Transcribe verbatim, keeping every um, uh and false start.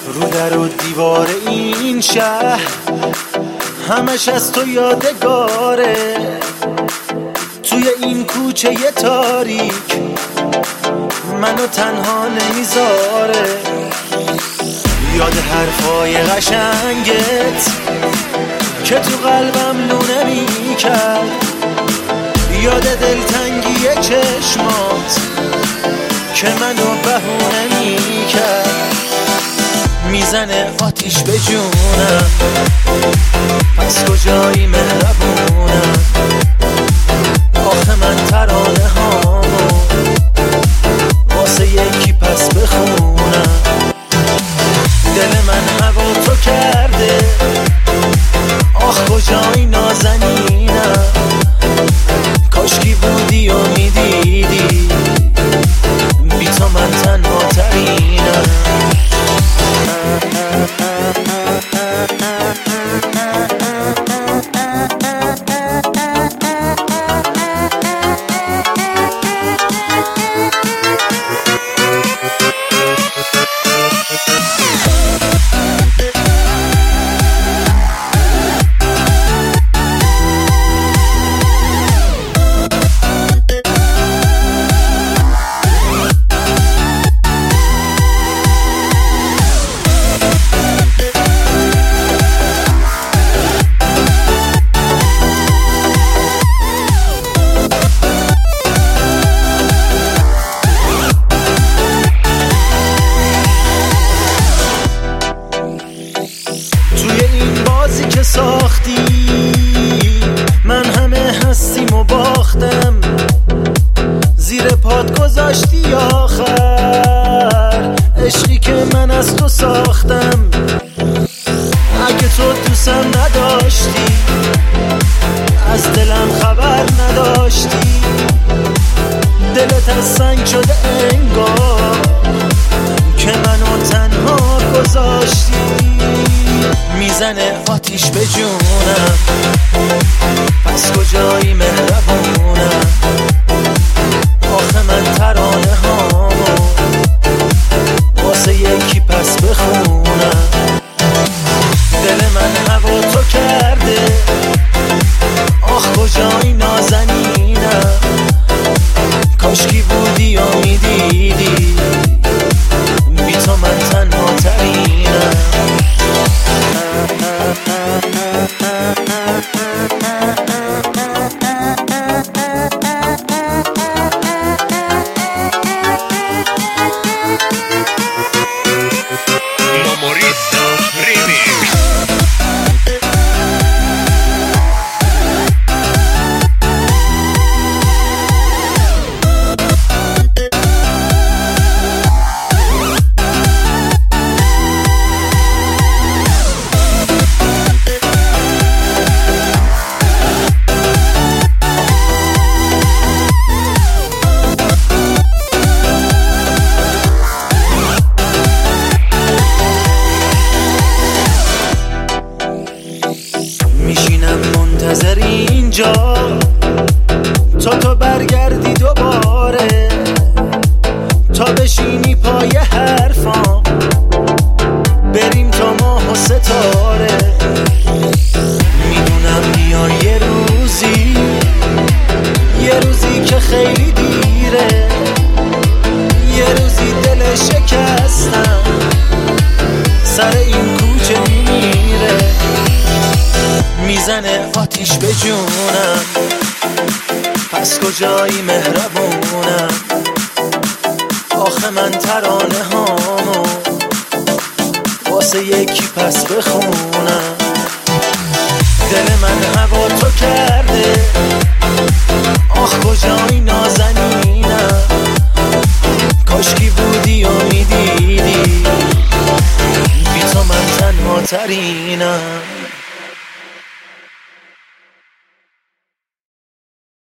رو در و دیوار این شهر همش از تو یادگاره، توی این کوچه ی تاریک منو تنها نمیذاره. یاد حرفای قشنگت که تو قلبم لونه میکرد، یاد دلتنگی چشمات که منو بهونه میکرد. میزنه آتیش به جونم، پس کجایی مهربونم؟ آخه من ترانه هامو واسه یکی پس بخونم. دل من هوا تو کرده، آخ کجایی نازنینم؟ کاشکی بودی و میدیدی بی تو من تنها ترینم. که ساختی من همه هستیم و باختم، زیر پات گذاشتی آخر عشقی که من از تو ساختم. اگه تو دوستم نداشتی، از دلم خبر نداشتی، دلت از سنگ شده انگار که منو تنها گذاشتی. میزنه آتیش به جونم، پس کجایی مهربونم؟ آخه من ترانه هامو واسه یکی پس بخونم. دل من هوا تو کرده، آخ کجایی نازنینم؟ کاشکی بودی و میدیدی بی تو من تنها ترینم. میشینم منتظر اینجا تا تو برگردی دوباره، تا بشینی پای حرفام بریم تا ماه و ستاره. میدونم بیای یه روزی، یه روزی که خیلی دیره، یه روزی دل شکستم سر این کوچه میمیره. میزنه آتیش به جونم، پس کجایی مهربونم؟ آخه من ترانه هامو واسه یکی پس بخونم. دل من هوا تو کرده، آخ کجایی نازنینم؟ کاشکی بودی و میدیدی بی تو من تنها ترینم.